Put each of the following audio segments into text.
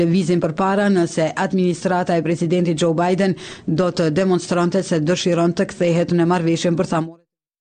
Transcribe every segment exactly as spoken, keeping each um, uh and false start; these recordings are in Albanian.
Vizin përpara nëse administrata e presidentit Joe Biden do të demonstrante se dëshiron të kthehet në marrëveshjen bërthamore.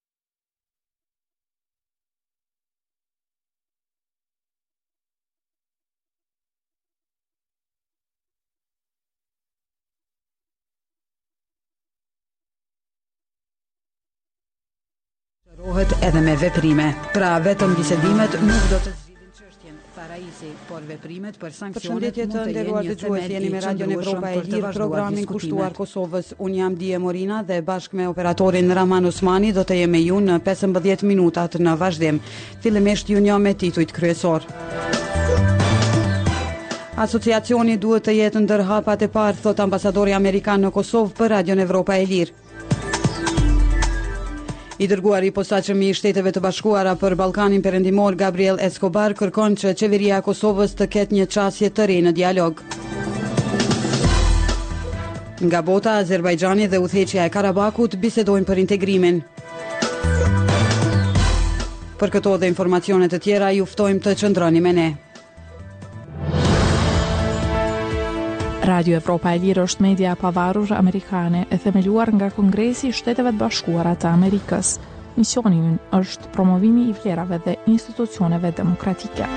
Rohet edhe me veprime. Pra vetëm bisedimet nuk do të zgjidhin çështjen, tha Raisi, por veprimet për sanksionet mund të jenë një themelë jeni me Radion Evropa e Lirë, programin kushtuar Kosovës. Unë jam Dije Morina dhe bashkë me operatorin Raman Usmani do të jem me ju në pesëmbëdhjetë minutat në vazhdim. Fillimisht ju njoh me titujt kryesor. Asociacioni duhet të jetë ndër hapat e parë, thot ambasadori amerikan në Kosovë për Radion Evropa e Lirë. I dërguari i posaçëm i Shteteve të Bashkuara për Ballkanin Perëndimor Gabriel Escobar kërkon që qeveria e Kosovës të ketë një çështje të re në dialog. Nga bota, Azerbajxhani dhe udhëheqja e Karabakut bisedojnë për integrimin. Për këto dhe informacione të tjera ju ftojmë të qëndroni me ne. Radio Evropa e Lirë është media pavarur amerikane e themeluar nga Kongresi i Shteteve të Bashkuara të Amerikës. Misioni i ynë është promovimi i vlerave dhe institucioneve demokratike.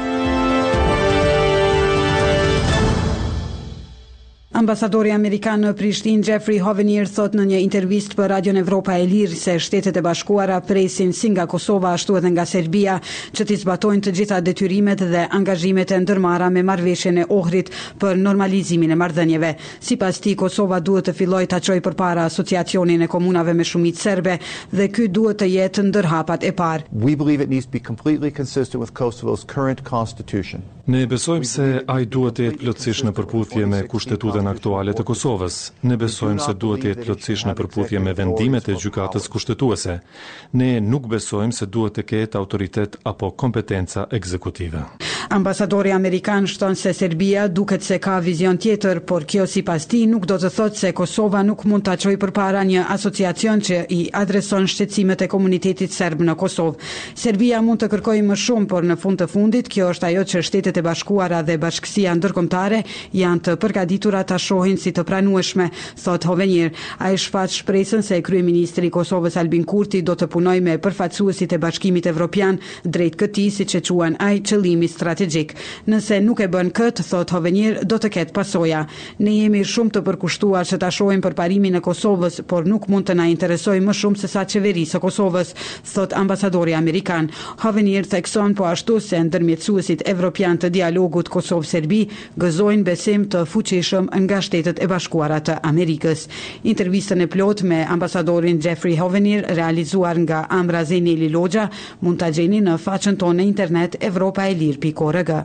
Ambasadori amerikan në Prishtinë Jeffrey Hovenier thot në një intervistë për Radion Evropa e Lirë se Shtetet e Bashkuara presin si nga Kosova ashtu edhe nga Serbia që t'i zbatojnë të gjitha detyrimet dhe angazhimet e ndërmarra me marrëveshjen e Ohrit për normalizimin e marrëdhënieve. Sipas tij, Kosova duhet të fillojë ta çojë përpara asociacionin e komunave me shumicë serbe dhe ky duhet të jetë ndër hapat e parë. We believe it needs to be completely consistent with Kosovo's current constitution. Ne besojmë se ai duhet të jetë plotësisht në përputhje me kushtetutën aktuale të Kosovës. Ne besojmë se duhet të jetë plotësisht në përputhje me vendimet e gjykatës kushtetuese. Ne nuk besojmë se duhet të ketë autoritet apo kompetenca ekzekutive. Ambasadori amerikan shton se Serbia duket se ka vizion tjetër, por kjo sipas tij nuk do të thotë se Kosova nuk mund ta çojë përpara një asociacion që i adreson shqetësimet e komunitetit serb në Kosovë. Serbia mund të kërkojë më shumë, por në fund të fundit kjo është ajo që Shtetet e Bashkuara dhe Bashkësia Ndërkombëtare janë të përgatitura ta shohin si të pranueshme, thot Hovenier. Ai shfaq shpresën se kryeministri i Kosovës Albin Kurti do të punojë me përfaqësuesit e Bashkimit Evropian drejt këtij, siç e quajnë ai, qëllimi strategjik. Nëse nuk e bën këtë, thot Hovenier, do të ketë pasoja. Ne jemi shumë të përkushtuar që ta shohim përparimin e Kosovës, por nuk mund të na interesojë më shumë se sa qeverisë së Kosovës, thot ambasadori amerikan. Hovenier thekson po ashtu se ndërmjetësuesit evropian të dialogut Kosovë-Serbi gëzojnë besim të fuqishëm nga Shtetet e Bashkuara të Amerikës. Intervistën e plot me ambasadorin Jeffrey Hovenier realizuar nga Amra Zeneli Logja mund ta gjeni në faqen tonë në internet evropa e lirë pikë org.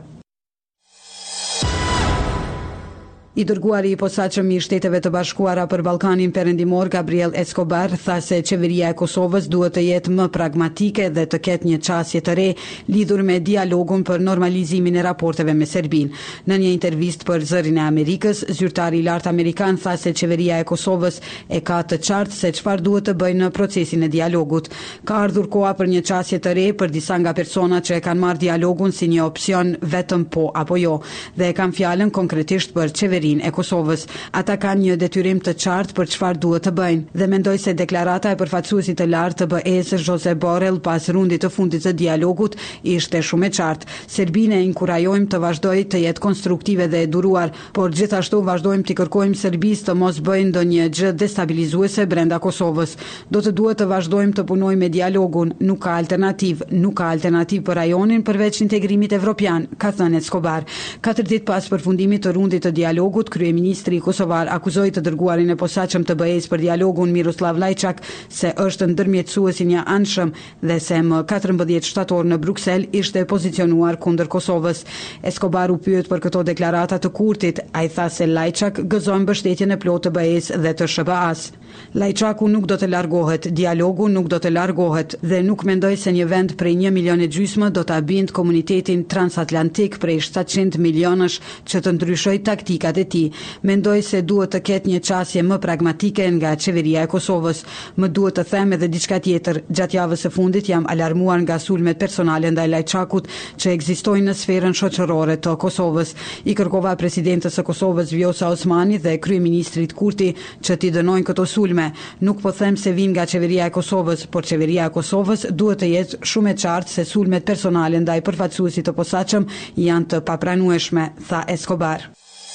I dërguari i posaçëm i Shteteve të Bashkuara për Ballkanin Perëndimor Gabriel Escobar tha se qeveria e Kosovës duhet të jetë më pragmatike dhe të ketë një çështje të re lidhur me dialogun për normalizimin e raporteve me Serbinë. Në një intervistë për Zërin e Amerikës, zyrtari i lartë amerikan tha se qeveria e Kosovës e ka të qartë se çfarë duhet të bëjë në procesin e dialogut. Ka ardhur koha për një çështje të re për disa nga personat që e kanë marrë dialogun si një opsion vetëm po apo jo, dhe e kanë fjalën konkretisht për qeverinë e Kosovës. Ata kanë një detyrim të qartë për çfarë duhet të bëjnë dhe mendoj se deklarata e përfaqësuesit të lartë të B E-s Josep Borrell pas rundit të fundit të dialogut ishte shumë e qartë. Serbinë e inkurajojmë të vazhdojë të jetë konstruktive dhe e duruar, por gjithashtu vazhdojmë të kërkojmë Serbisë të mos bëjnë ndonjë gjë destabilizuese brenda Kosovës. Do të duhet të vazhdojmë të punojmë me dialogun, nuk ka alternativë, nuk ka alternativë për rajonin përveç integrimit evropian, ka thënë Escobar. Katër ditë pas përfundimit të rundit të dialogut, kryeministri kosovar akuzoi të dërguarin e posaçëm të B E-s për dialogun Miroslav Lajçak se është ndërmjetësues i një anshëm dhe se më katërmbëdhjetë shtator në Bruksel ishte pozicionuar kundër Kosovës. Escobar u pyet për këto deklarata të Kurtit. Ai tha se Lajçak gëzon mbështetjen e plotë të B E-s dhe të S B A-s. Lajçaku nuk do të largohet, dialogu nuk do të largohet dhe nuk mendoj se një vend prej një milion e gjysmë do ta bindë komunitetin transatlantik prej shtatëqind milionësh që të ndryshoj taktikat e tij. Mendoj se duhet të ketë një qasje më pragmatike nga qeveria e Kosovës. Më duhet të them edhe diçka tjetër. Gjatë javës së fundit jam alarmuar nga sulmet personale ndaj Lajçakut që ekzistojnë në sferën shoqërore të Kosovës. I kërkova presidentës së Kosovës Vjosa Osmani dhe kryeministrit Kurti që t'i dënojnë këto sulme. Nuk po them se vin nga qeveria e Kosovës, por qeveria e Kosovës duhet të jetë shumë e qartë se sulmet personale ndaj përfaqësuesit të posaçëm janë të papranueshme, tha Escobar.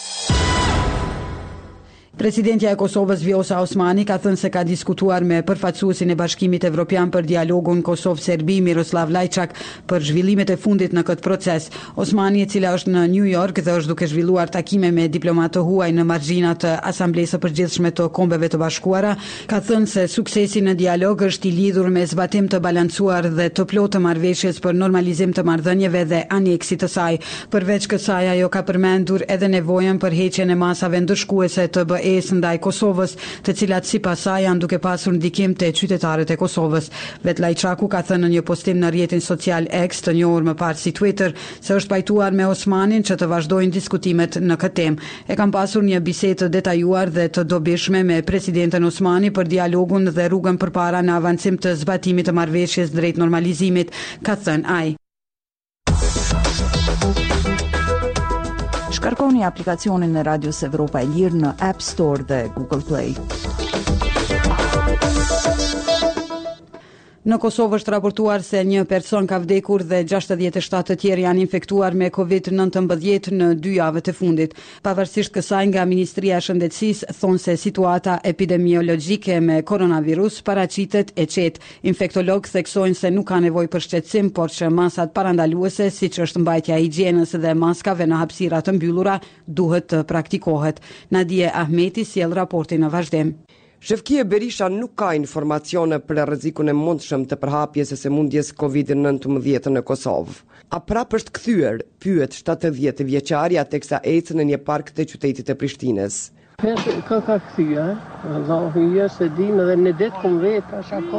Presidentja e Kosovës Vjosa Osmani ka thënë se ka diskutuar me përfaqësuesin e Bashkimit Evropian për dialogun Kosovë-Serbi Miroslav Lajçak për zhvillimet e fundit në këtë proces. Osmani, e cila është në New York dhe është duke zhvilluar takime me diplomatë të huaj në margjinat të Asamblesë së Përgjithshme të Kombeve të Bashkuara, ka thënë se suksesi në dialog është i lidhur me zbatim të balancuar dhe të plotë të marrëveshjes për normalizim të marrëdhënieve dhe aneksit të saj. Përveç kësaj, ajo ka përmendur edhe nevojën për heqjen e masave ndëshkuese të B E-s ndaj Kosovës, të cilat sipas saj janë duke pasur ndikim te qytetarët e Kosovës. Vet Lajçaku ka thënë në një postim në rrjetin social X, të njohur më parë si Twitter, se është pajtuar me Osmanin që të vazhdojnë diskutimet në këtë temë. E kam pasur një bisedë të detajuar dhe të dobishme me presidenten Osmani për dialogun dhe rrugën përpara në avancim të zbatimit të marrëveshjes drejt normalizimit, ka thënë ai. Shkarkoni aplikacionin e Radios Evropa e Lirë në App Store dhe Google Play. Në Kosovë është raportuar se një person ka vdekur dhe gjashtëdhjetë e shtatë të tjerë janë infektuar me kovid nëntëmbëdhjetë në dy javët e fundit. Pavarësisht kësaj, nga Ministria e Shëndetësisë thonë se situata epidemiologjike me koronavirus paraqitet e qetë. Infektologë theksojnë se nuk ka nevojë për shqetësim, por që masat parandaluese, siç është mbajtja e higjienës dhe maskave në hapësira të mbyllura, duhet të praktikohet. Nadie Ahmeti sjell raportin në vazhdim. Shefkia Berisha nuk ka informacione për rrezikun e mundshëm të përhapjes së sëmundjes kovid nëntëmbëdhjetë në Kosovë. A prapë është kthyer, pyet shtatëdhjetë vjeçarja teksa ecën në një park të qytetit të Prishtinës. Ka ka kthyer, Allahu ja se dim edhe në det kom vetë ashako.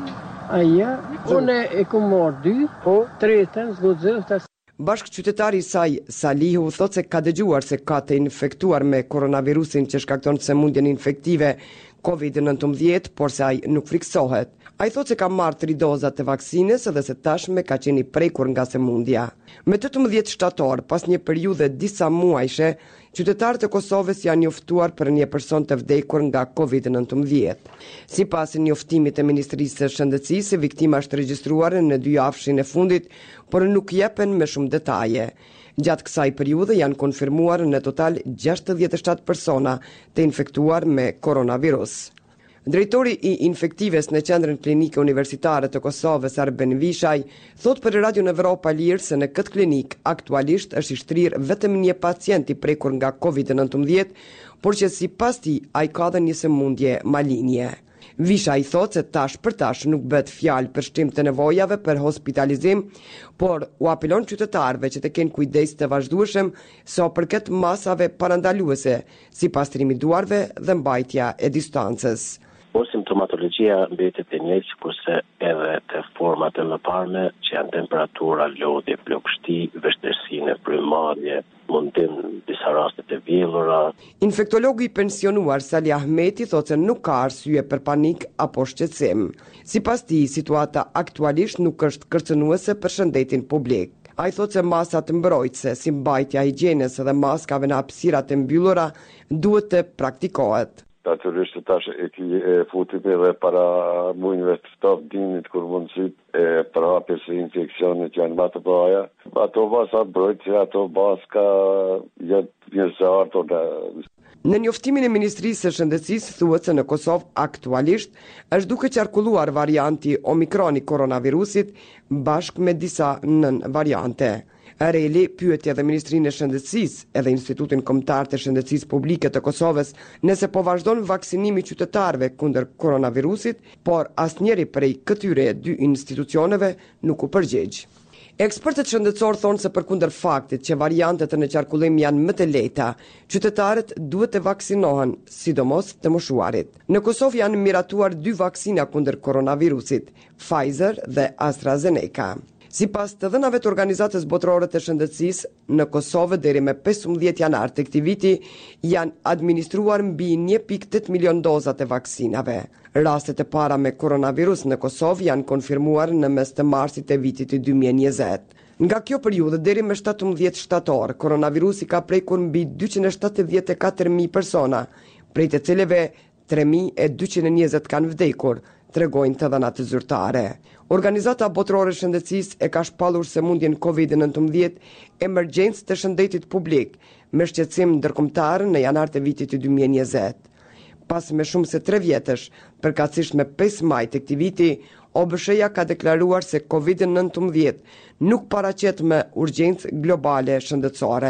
Aja, unë e kom marrë dy, po tretën zgjozë. Bashk qytetari i saj, Salihu, thot se ka dëgjuar se ka të infektuar me koronavirusin që shkakton sëmundjen infektive kovid nëntëmbëdhjetë, por se ai nuk friksohet. Ai thot se ka marrë tri doza të vaksinës dhe se tashme ka qenë i prekur nga sëmundja. Me tetëmbëdhjetë shtator, pas një periudhe disa muajshe, qytetarët e Kosovës janë njoftuar për një person të vdekur nga kovid nëntëmbëdhjetë. Sipas njoftimit të Ministrisë së Shëndetësisë, viktima është regjistruar në dy javëshin e fundit, por nuk jepen me shumë detaje. Gjatë kësaj periudhe janë konfirmuar në total gjashtëdhjetë e shtatë persona të infektuar me koronavirus. Drejtori i infektives në Qendrën Klinike Universitare të Kosovës, Arben Vishaj, thot për Radio Evropa Lirë se në këtë klinik aktualisht është i shtrirë vetëm një pacient i prekur nga kovid nëntëmbëdhjetë, por që sipas tij ai ka dhe një sëmundje malinje. Vishaj thot se tash për tash nuk bëhet fjalë për shtrim të nevojave për hospitalizim, por u apelon qytetarëve që të kenë kujdes të vazhdueshëm sa përket masave parandaluese, sipas trimit duarve dhe mbajtja e distancës. Por simptomatologjia mbetet e njëjtë kurse edhe të format e mëparme që janë temperatura, lodhje, plagështi, vështirësi në frymëmarrje, mundim disa raste të vjellura. Infektologu i pensionuar Sali Ahmeti thotë se nuk ka arsye për panik apo shqetësim. Sipas tij, situata aktualisht nuk është kërcënuese për shëndetin publik. Ai thotë se masat mbrojtëse, si mbajtja e higjienës dhe maskave në hapësirat e mbyllura, duhet të praktikohet. Natyrisht tash e ki e futim edhe para mujnëve të stop dinit kur mundësit e prapjes e infekcionit janë më të bëja. Ato masa brojtëse, ato maska janë njësartë dhe... Në njoftimin e Ministrisë së Shëndetësisë thuhet se në Kosovë aktualisht është duke qarkulluar varianti Omikron i koronavirusit bashkë me disa nën variante. Reli pyeti edhe Ministrinë e Shëndetësisë edhe Institutin Kombëtar të Shëndetësisë Publike të Kosovës nëse po vazhdon vaksinimi i qytetarëve kundër koronavirusit, por asnjëri prej këtyre dy institucioneve nuk u përgjigj. Ekspertët shëndetësor thonë se përkundër faktit që variantet në qarkullim janë më të lehta, qytetarët duhet të vaksinohen, sidomos të moshuarit. Në Kosovë janë miratuar dy vaksina kundër koronavirusit, Pfizer dhe AstraZeneca. Sipas të dhënave të Organizatës Botërore të Shëndetësisë, në Kosovë deri me pesëmbëdhjetë janar të këtij viti janë administruar mbi një pikë tetë milion doza të vaksinave. Rastet e para me koronavirus në Kosovë janë konfirmuar në mes të marsit të vitit dy mijë e njëzet. Nga kjo periudhë deri më shtatëmbëdhjetë shtator, koronavirusi ka prekur mbi dyqind e shtatëdhjetë e katër mijë persona, prej të cilëve tre mijë e dyqind e njëzet kanë vdekur, tregojnë të dhënat zyrtare. Organizata Botërore e Shëndetësisë e ka shpallur sëmundjen kovid nineteen emergjencë të shëndetit publik me shqetësim ndërkombëtar në janar të vitit dy mijë e njëzet. Pas me shumë se tre vjetësh, përkatësisht me pesë maj të këtij viti, O B S H-ja ka deklaruar se kovid nineteen nuk paraqet me urgjencë globale shëndetësore.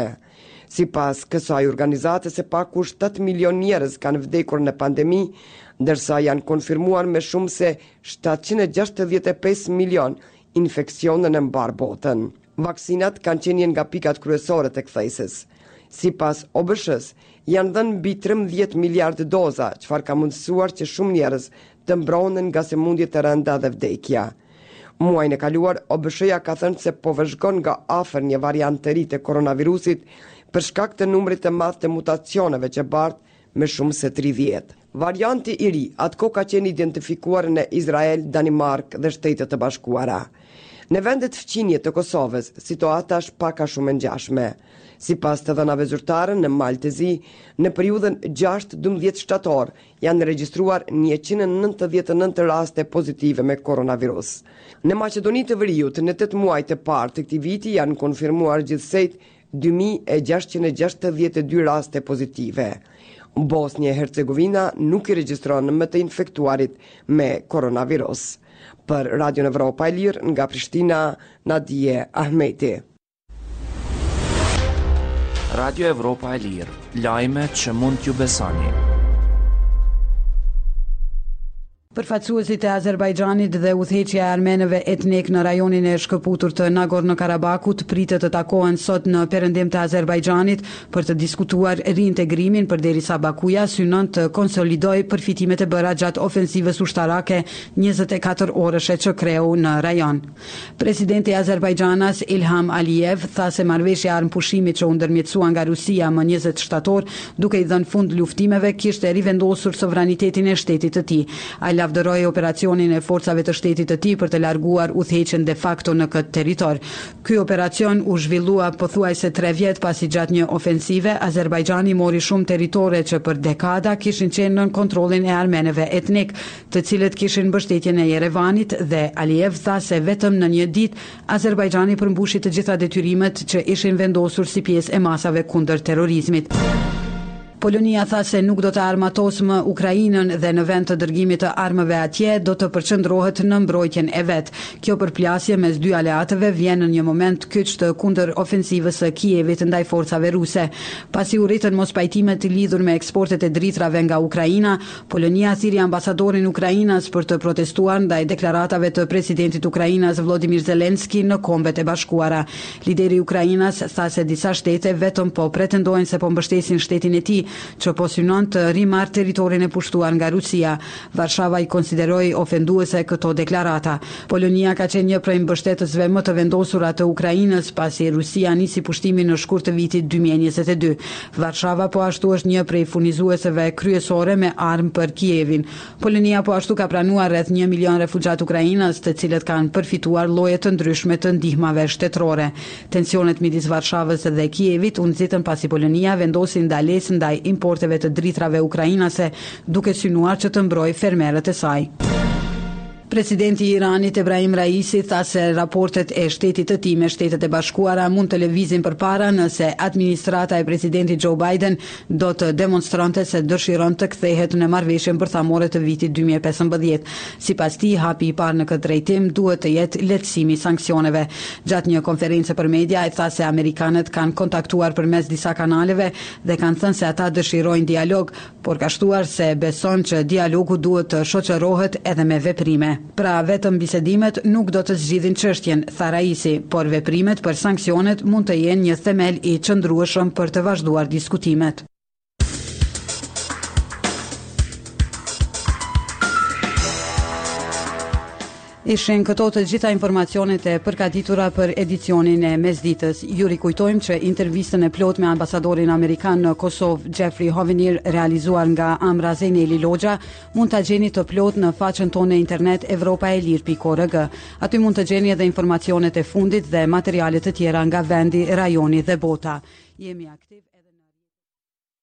Sipas kësaj organizate, se paku shtatë milion njerëz kanë vdekur në pandemi, ndërsa janë konfirmuar me shumë se shtatëqind e gjashtëdhjetë e pesë milion infekcione në mbar botën. Vaksinat kanë qenë një nga pikat kryesore të kthesës. Sipas O B S H-s, janë dhënë mbi trembëdhjetë miliardë doza, çfarë ka mundësuar që shumë njerëz të mbrohen nga sëmundjet e rënda dhe vdekja. Muajin e kaluar, O B S H-ja ka thënë se po vëzhgon nga afër një variant të ri të koronavirusit për shkak të numrit të madh të mutacioneve që bart me shumë se tridhjetë. Varianti i ri atko ka qenë identifikuar në Izrael, Danimark dhe Shtetet e Bashkuara. Në vendet fqinje të Kosovës, situata është pak a shumë e ngjashme. Sipas të dhënave zyrtare, në Malë të Zi, në periudhën gjashtë deri në dymbëdhjetë shtator, janë regjistruar njëqind e nëntëdhjetë e nëntë raste pozitive me koronavirus. Në Maqedoni të Veriut, në tetë muaj të parë të këtij viti janë konfirmuar gjithsejt dy mijë e gjashtëqind e gjashtëdhjetë e dy raste pozitive. Bosnia e Hercegovina nuk i regjistron më të infektuarit me koronavirus. Për Radio Evropa e Lirë, nga Prishtina, Nadije Ahmeti. Radio Evropa e Lirë, lajme që mund t'ju besoni. Përfaqësuesit e Azerbajxhanit dhe udhëheqja e armenëve etnik në rajonin e shkëputur të Nagorno-Karabakut pritet të takohen sot në perëndim të Azerbajxhanit për të diskutuar riintegrimin, përderisa Bakuja synon të konsolidojë përfitimet e bëra gjatë ofensivës ushtarake njëzet e katër orëshe që kreu në rajon. Presidenti i Azerbajxhanit Ilham Aliyev tha se marrëveshja e armëpushimit që u ndërmjetësua nga Rusia më njëzet shtator, duke i dhënë fund luftimeve, kishte rivendosur sovranitetin e shtetit të tij. Lavdëroi operacionin e forcave të shtetit të tij për të larguar udhëheqjen de facto në këtë territor. Ky operacion u zhvillua pothuajse tre vjet pasi gjatë një ofensive Azerbajxhani mori shumë territore që për dekada kishin qenë nën kontrollin e armenëve etnik, të cilët kishin mbështetjen e Yerevanit, dhe Aliyev tha se vetëm në një ditë Azerbajxhani përmbushi të gjitha detyrimet që ishin vendosur si pjesë e masave kundër terrorizmit. Polonia tha se nuk do të armatos më Ukrainën dhe në vend të dërgimit të armëve atje do të përqendrohet në mbrojtjen e vet. Kjo përplasje mes dy aleatëve vjen në një moment kyç të kundër ofensivës së Kievit ndaj forcave ruse. Pasi u rritën mospajtimet lidhur me eksportet e dritrave nga Ukraina, Polonia thiri ambasadorin Ukrainas për të protestuar ndaj deklaratave të presidentit Ukrainas Volodymyr Zelensky në Kombet e Bashkuara. Lideri i Ukrainas tha se disa shtete vetëm po pretendojnë se po mbështesin shtetin e tij, që po synon të rimarrë territorin e pushtuar nga Rusia. Varshava i konsideroi ofenduese këto deklarata. Polonia ka qenë një prej mbështetësve më të vendosura të Ukrainës pasi Rusia nisi pushtimin në shkurt të vitit dy mijë e njëzet e dy. Varshava po ashtu është një prej furnizueseve kryesore me armë për Kievin. Polonia po ashtu ka pranuar rreth një milion refugjat ukrainas, të cilët kanë përfituar lloje të ndryshme të ndihmave shtetërore. Tensionet midis Varshavës dhe Kievit u nxitën pasi Polonia vendosi ndalesë ndaj importeve të dritrave ukrainase, duke synuar që të mbrojë fermerët e saj. Presidenti i Iranit Ebrahim Raisi tha se raportet e shtetit të tij me Shtetet e Bashkuara mund të lëvizin përpara nëse administrata e presidentit Joe Biden do të demonstronte se dëshiron të kthehet në marrëveshjen bërthamore të vitit dy mijë e pesëmbëdhjetë. Sipas tij, hapi i parë në këtë drejtim duhet të jetë lehtësimi i sanksioneve. Gjatë një konferencë për media, ai tha se amerikanët kanë kontaktuar përmes disa kanaleve dhe kanë thënë se ata dëshirojnë dialog, por ka shtuar se beson që dialogu duhet të shoqërohet edhe me veprime. Pra vetëm bisedimet nuk do të zgjidhin çështjen, tha Raisi, por veprimet për sanksionet mund të jenë një themel i qëndrueshëm për të vazhduar diskutimet. Ishin këto të gjitha informacionet e përgatitura për edicionin e mesditës. Ju rikujtojmë që intervistën e plot me ambasadorin amerikan në Kosovë, Jeffrey Hovenier, realizuar nga Amra Zeneli Logja, mund ta gjeni të plot në faqen tonë në internet evropa e lirë pikë org. Aty mund të gjeni edhe informacionet e fundit dhe materialet të tjera nga vendi, rajoni dhe bota. Jemi aktiv